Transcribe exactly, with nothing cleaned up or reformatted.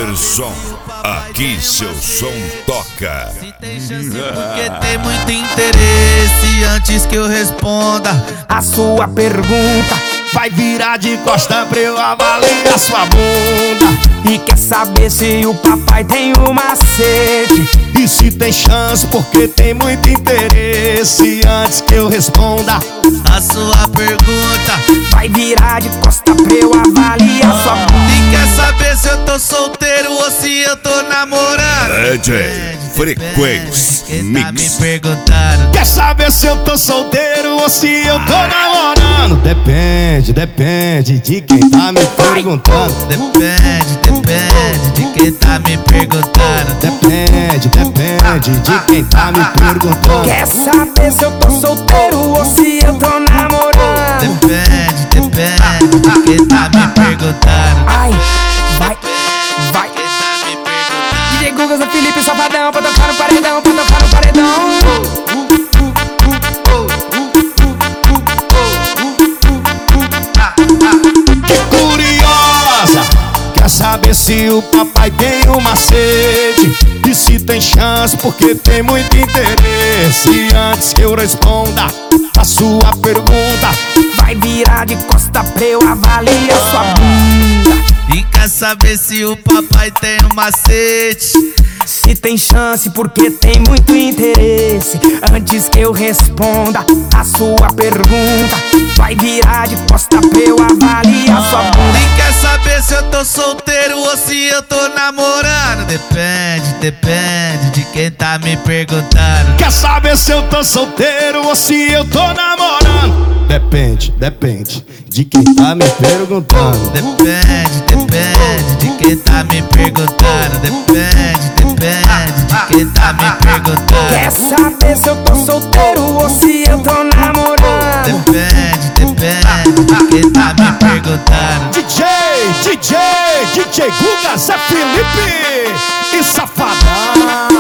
Anderson, aqui seu som toca. Se tem chance porque tem muito interesse. Antes que eu responda a sua pergunta, vai virar de costa pra eu avaliar sua bunda. E quer saber se o papai tem um macete? E se tem chance porque tem muito interesse. Antes que eu responda a sua pergunta, vai virar de costa pra eu avaliar sua bunda. E quer saber se eu tô solteiro ou se eu tô namorando? D J Frequência Quem tá me Mix. perguntando? Quer saber se eu tô solteiro ou se eu tô namorando? Depende, depende de quem tá me perguntando. Depende, depende de quem tá me perguntando. Depende, depende de quem tá me perguntando. Quer saber se eu tô solteiro ou se eu tô namorando? Depende, depende de quem tá me perguntando. Ai, vai, vai. D J Gugas e Felipe Safadão, pra tocar no paredão, pra tocar no paredão. Que curiosa, quer saber se o papai tem um macete? E se tem chance porque tem muito interesse. Antes que eu responda a sua pergunta, vai virar de costa pra eu avaliar sua bunda. E quer saber se o papai tem um macete? Se tem chance porque tem muito interesse. Antes que eu responda a sua pergunta, vai virar de costa pra eu avaliar sua bunda. E quer saber se eu tô solteiro ou se eu tô namorando? Depende, depende de quem tá me perguntando. Quer saber se eu tô solteiro ou se eu tô namorando? Depende, depende de quem tá me perguntando. Depende, depende de quem tá me perguntando. Depende, depende de quem tá me perguntando. Quer saber se eu tô solteiro ou se eu tô namorando? Depende, depende de quem tá me perguntando. D J, D J, D J Gugas, Zé Felipe e Safadão.